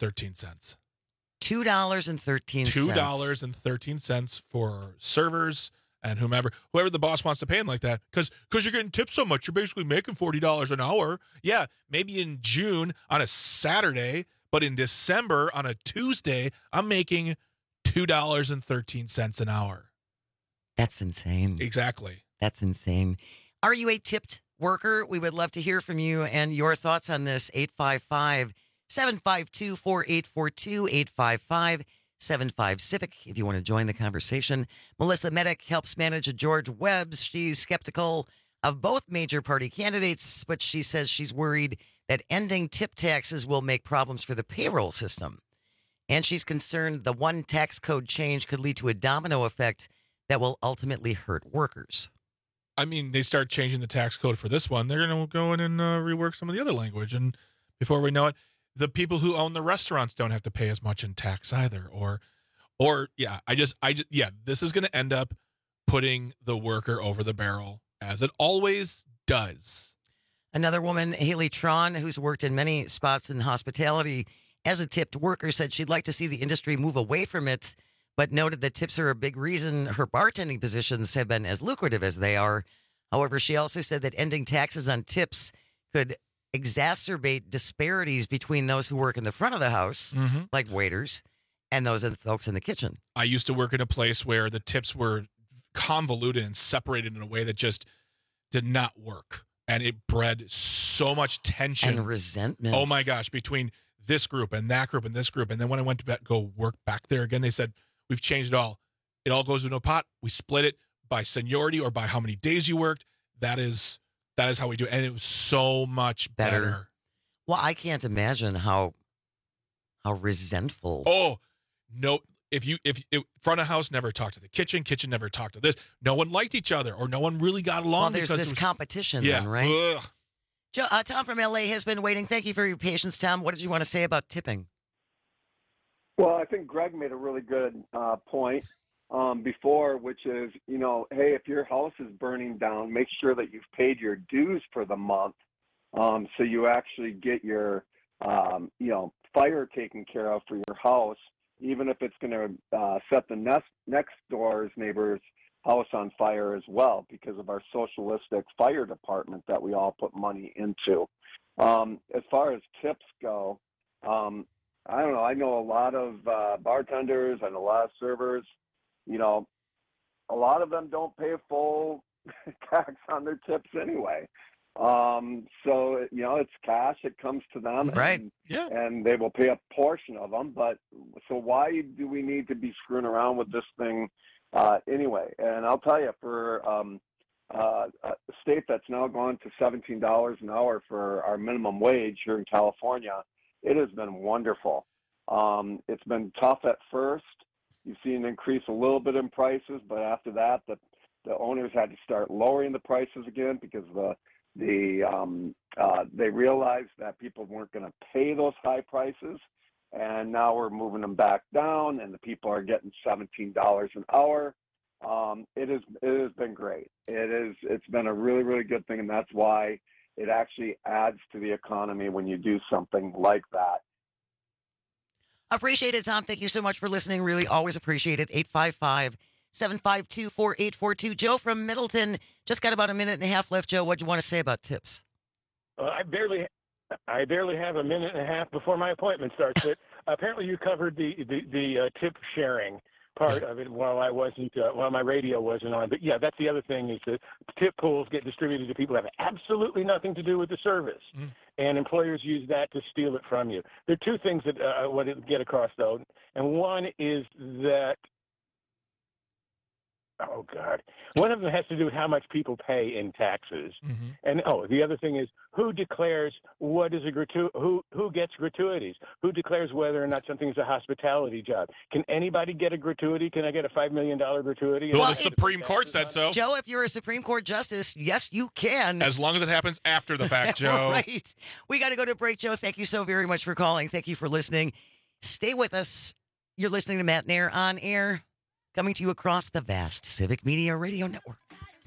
$2.13. $2.13 for servers and whoever the boss wants to pay them like that. Because you're getting tipped so much, you're basically making $40 an hour. Yeah, maybe in June on a Saturday, but in December on a Tuesday, I'm making $2.13 an hour. That's insane. Exactly. That's insane. Are you a tipped worker? We would love to hear from you and your thoughts on this. 855-752-4842, 855-75-CIVIC if you want to join the conversation. Melissa Medic helps manage George Webb's. She's skeptical of both major party candidates, but she says she's worried that ending tip taxes will make problems for the payroll system. And she's concerned the one tax code change could lead to a domino effect that will ultimately hurt workers. I mean, they start changing the tax code for this one. They're going to go in and rework some of the other language. And before we know it, the people who own the restaurants don't have to pay as much in tax either. Or yeah, this is going to end up putting the worker over the barrel, as it always does. Another woman, Haley Tron, who's worked in many spots in hospitality as a tipped worker, said she'd like to see the industry move away from it, but noted that tips are a big reason her bartending positions have been as lucrative as they are. However, she also said that ending taxes on tips could exacerbate disparities between those who work in the front of the house, like waiters, and those folks in the kitchen. I used to work in a place where the tips were convoluted and separated in a way that just did not work. And it bred so much tension. And resentment. Oh, my gosh, between this group and that group and this group. And then when I went to go work back there again, they said, we've changed it all. It all goes into a pot. We split it by seniority or by how many days you worked. That is how we do it. And it was so much better. Well, I can't imagine how resentful. Oh, no. If front of house never talked to the kitchen never talked to this. No one liked each other, or no one really got along. Well, there's this competition then, right? Joe, Tom from LA has been waiting. Thank you for your patience, Tom. What did you want to say about tipping? Well, I think Greg made a really good point before, which is, hey, if your house is burning down, make sure that you've paid your dues for the month, so you actually get your, fire taken care of for your house, even if it's going to set the next door's neighbor's house on fire as well, because of our socialistic fire department that we all put money into. As far as tips go, I don't know. I know a lot of bartenders and a lot of servers. A lot of them don't pay full tax on their tips anyway. So, it's cash. It comes to them. Right. And they will pay a portion of them. But so why do we need to be screwing around with this thing anyway? And I'll tell you, for a state that's now gone to $17 an hour for our minimum wage here in California, it has been wonderful. It's been tough at first. You've seen an increase a little bit in prices, but after that, the owners had to start lowering the prices again because they realized that people weren't going to pay those high prices, and now we're moving them back down, and the people are getting $17 an hour. It has been great. It's been a really, really good thing, and that's why it actually adds to the economy when you do something like that. Appreciate it, Tom. Thank you so much for listening. Really always appreciate it. 855-752-4842. Joe from Middleton. Just got about a minute and a half left. Joe, what do you want to say about tips? I barely have a minute and a half before my appointment starts. But apparently you covered the tip sharing part of it while my radio wasn't on. But yeah, that's the other thing, is that tip pools get distributed to people who have absolutely nothing to do with the service. And employers use that to steal it from you. There are two things that I want to get across, though. And one is that, one of them has to do with how much people pay in taxes. And the other thing is who declares what is who gets gratuities? Who declares whether or not something is a hospitality job? Can anybody get a gratuity? Can I get a $5 million gratuity? Well, the Supreme Court said so. Joe, if you're a Supreme Court justice, yes, you can. As long as it happens after the fact, Joe. Right. We got to go to break, Joe. Thank you so very much for calling. Thank you for listening. Stay with us. You're listening to Matt Nair on Air, coming to you across the vast Civic Media Radio Network.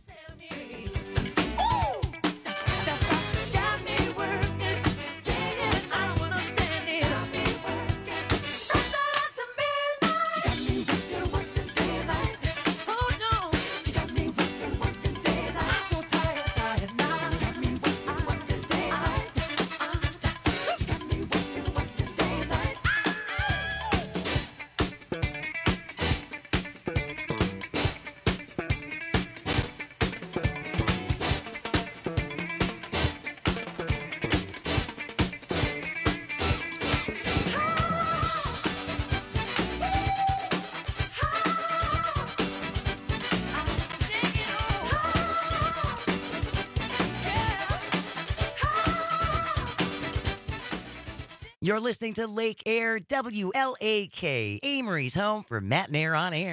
You're listening to Lake Air, WLAK, Amory's home for Matt Nair on Air.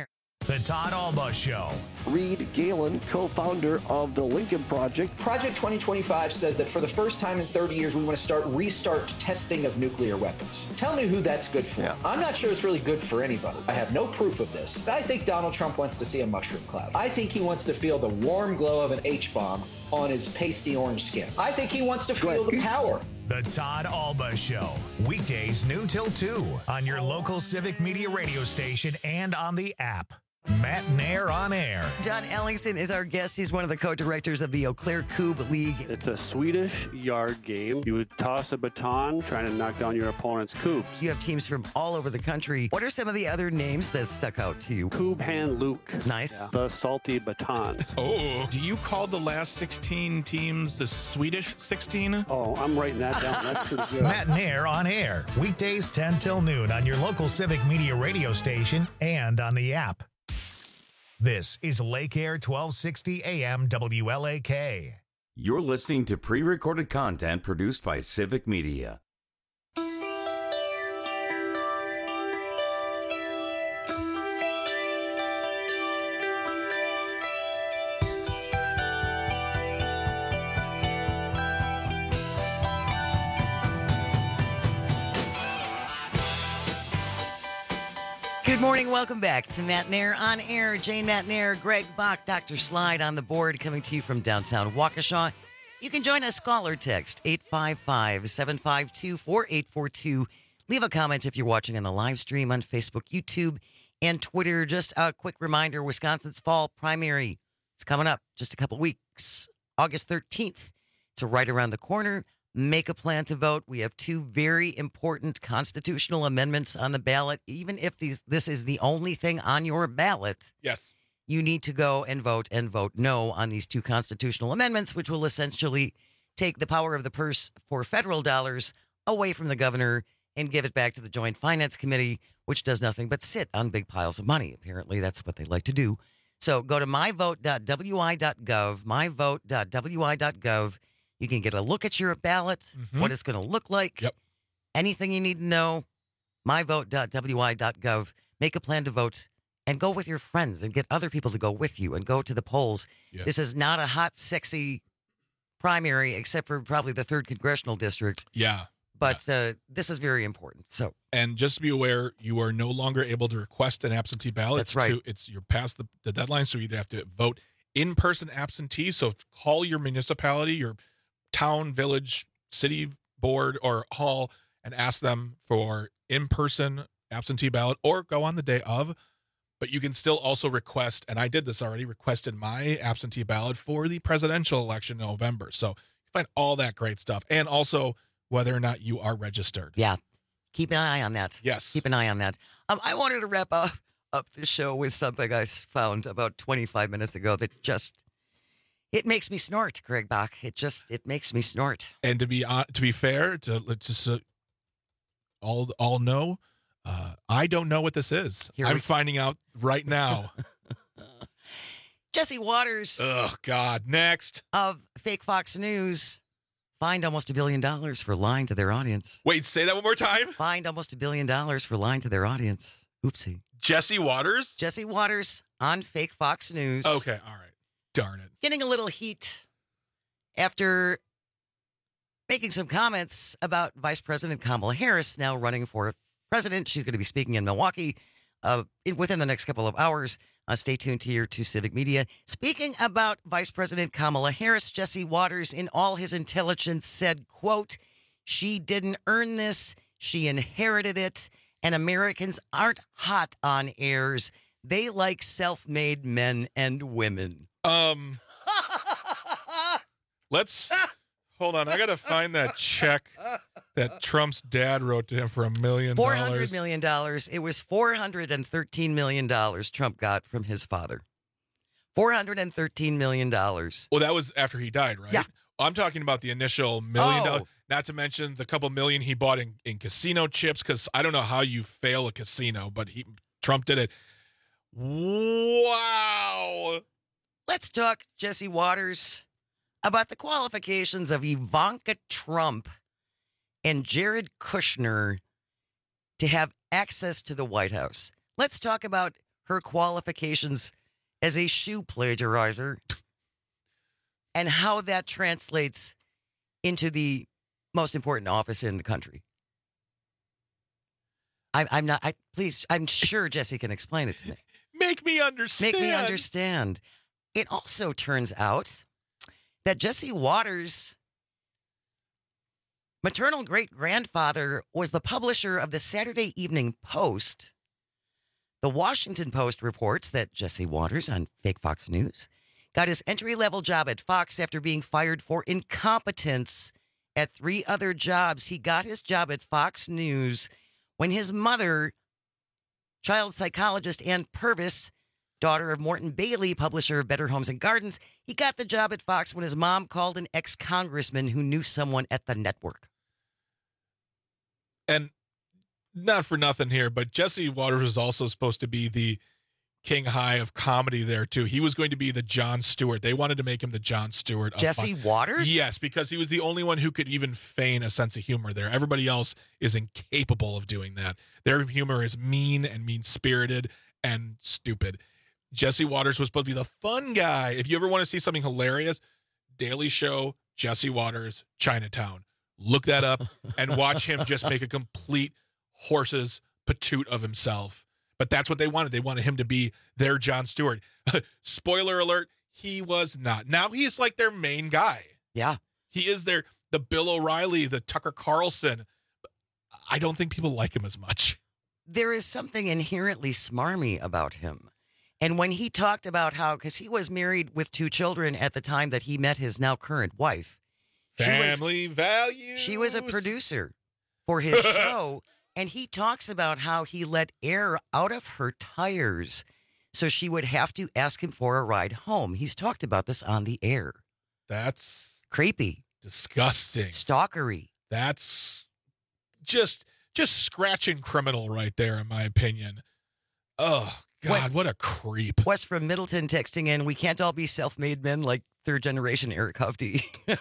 The Todd Alba Show. Reed Galen, co-founder of the Lincoln Project. Project 2025 says that for the first time in 30 years, we want to restart testing of nuclear weapons. Tell me who that's good for. Yeah. I'm not sure it's really good for anybody. I have no proof of this, but I think Donald Trump wants to see a mushroom cloud. I think he wants to feel the warm glow of an H-bomb on his pasty orange skin. I think he wants to feel the power. The Todd Alba Show. Weekdays noon till 2 on your local Civic Media radio station and on the app. Matt Nair on air. John Ellingson is our guest. He's one of the co-directors of the Eau Claire Coupe League. It's a Swedish yard game. You would toss a baton trying to knock down your opponent's coupes. You have teams from all over the country. What are some of the other names that stuck out to you? Coupe Hand Luke. Nice. Yeah. The salty batons. Oh, do you call the last 16 teams the Swedish 16? Oh, I'm writing that down. That's pretty good. Matt Nair on air. Weekdays 10 till noon on your local Civic Media radio station and on the app. This is Lake Air 1260 AM WLAK. You're listening to pre-recorded content produced by Civic Media. Good morning. Welcome back to Matt Nair on air. Jane Matt Nair, Greg Bach, Dr. Slide on the board, coming to you from downtown Waukesha. You can join us, call or text 855-752-4842. Leave a comment if you're watching on the live stream on Facebook, YouTube, and Twitter. Just a quick reminder, Wisconsin's fall primary. It's coming up just a couple weeks, August 13th. It's right around the corner. Make a plan to vote. We have two very important constitutional amendments on the ballot. Even if this is the only thing on your ballot, yes, you need to go and vote no on these two constitutional amendments, which will essentially take the power of the purse for federal dollars away from the governor and give it back to the Joint Finance Committee, which does nothing but sit on big piles of money. Apparently, that's what they like to do. So go to myvote.wi.gov, myvote.wi.gov. You can get a look at your ballot, what it's going to look like, anything you need to know, myvote.wi.gov. Make a plan to vote and go with your friends and get other people to go with you and go to the polls. Yes. This is not a hot, sexy primary, except for probably the 3rd Congressional District. Yeah. But this is very important. So, and just to be aware, you are no longer able to request an absentee ballot. That's right. You're past the deadline, so you either have to vote in-person absentee. So call your municipality, your town, village, city board, or hall and ask them for in-person absentee ballot, or go on the day of. But you can still also request, and I did this already, requested my absentee ballot for the presidential election in November. So you find all that great stuff, and also whether or not you are registered. Yeah. Keep an eye on that. Yes. Keep an eye on that. I wanted to wrap up the show with something I found about 25 minutes ago that just... It makes me snort, Greg Bach. It makes me snort. And to be fair, let's just all know, I don't know what this is. I'm finding out right now. Jesse Waters. Oh God! Next of Fake Fox News fined almost $1 billion for lying to their audience. Wait, say that one more time. Fined almost $1 billion for lying to their audience. Oopsie. Jesse Waters. Jesse Waters on Fake Fox News. Okay, all right. Darn it. Getting a little heat after making some comments about Vice President Kamala Harris now running for president. She's going to be speaking in Milwaukee within the next couple of hours. Stay tuned to Civic Media. Speaking about Vice President Kamala Harris, Jesse Waters, in all his intelligence, said, quote, "She didn't earn this. She inherited it. And Americans aren't hot on heirs. They like self-made men and women." Let's hold on. I got to find that check that Trump's dad wrote to him for $1 million. $400 million. It was $413 million Trump got from his father. $413 million. Well, that was after he died, right? Yeah. I'm talking about the initial $1 million, not to mention the couple million he bought in casino chips, because I don't know how you fail a casino, but Trump did it. Wow. Let's talk, Jesse Waters, about the qualifications of Ivanka Trump and Jared Kushner to have access to the White House. Let's talk about her qualifications as a shoe plagiarizer and how that translates into the most important office in the country. I'm sure Jesse can explain it to me. Make me understand. It also turns out that Jesse Waters' maternal great-grandfather was the publisher of the Saturday Evening Post. The Washington Post reports that Jesse Waters on fake Fox News got his entry-level job at Fox after being fired for incompetence at 3 other jobs. He got his job at Fox News when his mother, child psychologist Ann Purvis, daughter of Morton Bailey, publisher of Better Homes and Gardens, he got the job at Fox when his mom called an ex-congressman who knew someone at the network. And not for nothing here, but Jesse Waters was also supposed to be the king high of comedy there, too. He was going to be the Jon Stewart. They wanted to make him the Jon Stewart of Jesse Waters? Yes, because he was the only one who could even feign a sense of humor there. Everybody else is incapable of doing that. Their humor is mean and mean-spirited and stupid. Jesse Waters was supposed to be the fun guy. If you ever want to see something hilarious, Daily Show, Jesse Waters, Chinatown. Look that up and watch him just make a complete horse's patoot of himself. But that's what they wanted. They wanted him to be their Jon Stewart. Spoiler alert, he was not. Now he's like their main guy. Yeah. He is the Bill O'Reilly, the Tucker Carlson. I don't think people like him as much. There is something inherently smarmy about him. And when he talked about how, because he was married with 2 children at the time that he met his now current wife. Family values. She was a producer for his show. And he talks about how he let air out of her tires so she would have to ask him for a ride home. He's talked about this on the air. That's creepy. Disgusting. Stalkery. That's just scratching criminal right there, in my opinion. Oh, God, what a creep. Wes from Middleton texting in, we can't all be self-made men like third-generation Eric Hovde.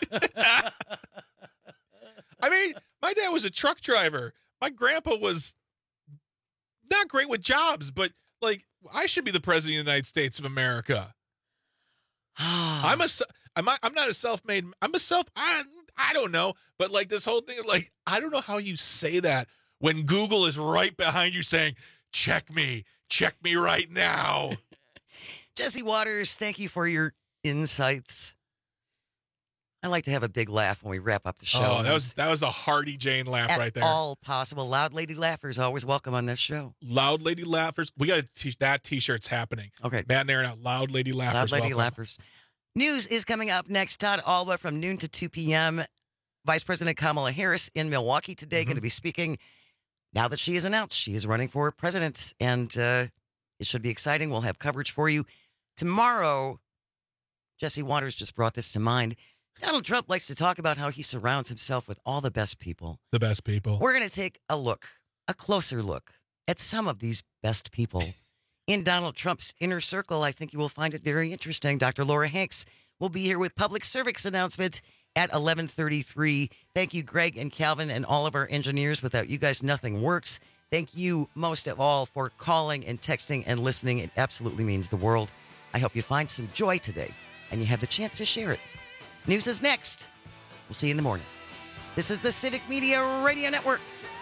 I mean, my dad was a truck driver. My grandpa was not great with jobs, but like I should be the president of the United States of America. I'm not a self-made. I don't know, but like this whole thing, like I don't know how you say that when Google is right behind you saying, check me right now. Jesse Waters, thank you for your insights. I like to have a big laugh when we wrap up the show. Oh, that was a Hardy Jane laugh right there. All possible. Loud Lady Laughers always welcome on this show. Loud Lady Laughers. We got to teach that T-shirt's happening. Okay. Matt and Aaron out. Loud Lady Laughers. Loud Lady Laughers. News is coming up next. Todd Alba from noon to 2 p.m. Vice President Kamala Harris in Milwaukee today, going to be speaking. Now that she is announced, she is running for president, and it should be exciting. We'll have coverage for you tomorrow. Jesse Waters just brought this to mind. Donald Trump likes to talk about how he surrounds himself with all the best people. The best people. We're going to take a closer look at some of these best people. In Donald Trump's inner circle, I think you will find it very interesting. Dr. Laura Hanks will be here with public service announcement at 11:33. Thank you, Greg and Calvin and all of our engineers. Without you guys, nothing works. Thank you most of all for calling and texting and listening. It absolutely means the world. I hope you find some joy today and you have the chance to share it. News is next. We'll see you in the morning. This is the Civic Media Radio Network.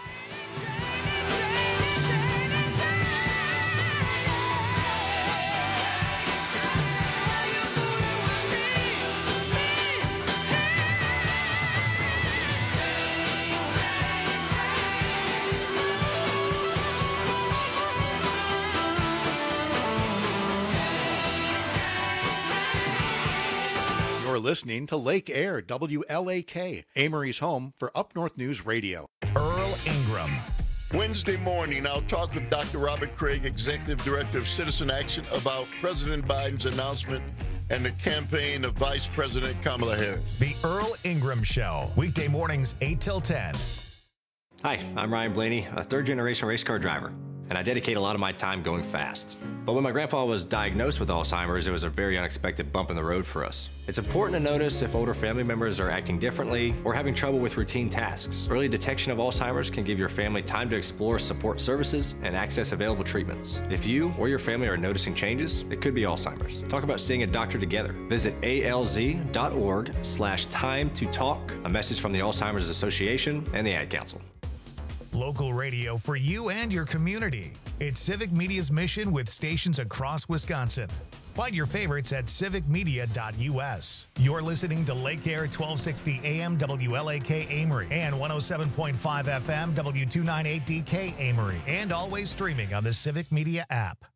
You're listening to Lake Air, WLAK, Amory's home for Up North News Radio. Earl Ingram. Wednesday morning, I'll talk with Dr. Robert Craig, Executive Director of Citizen Action, about President Biden's announcement and the campaign of Vice President Kamala Harris. The Earl Ingram Show, weekday mornings 8 till 10. Hi, I'm Ryan Blaney, a third-generation race car driver. and I dedicate a lot of my time going fast. But when my grandpa was diagnosed with Alzheimer's, it was a very unexpected bump in the road for us. It's important to notice if older family members are acting differently or having trouble with routine tasks. Early detection of Alzheimer's can give your family time to explore support services and access available treatments. If you or your family are noticing changes, it could be Alzheimer's. Talk about seeing a doctor together. Visit alz.org/time to talk. A message from the Alzheimer's Association and the Ad Council. Local radio for you and your community. It's Civic Media's mission with stations across Wisconsin. Find your favorites at civicmedia.us. You're listening to Lake Air 1260 AM WLAK Amory and 107.5 FM W298DK Amory, and always streaming on the Civic Media app.